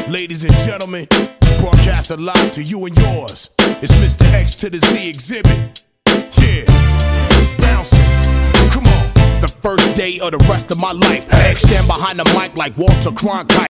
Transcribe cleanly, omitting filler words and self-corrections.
Ladies and gentlemen, broadcast live to you and yours. It's Mr. X to the Z exhibit. Yeah, bouncing. Come on. The first day of the rest of my life. X stand behind the mic like Walter Cronkite.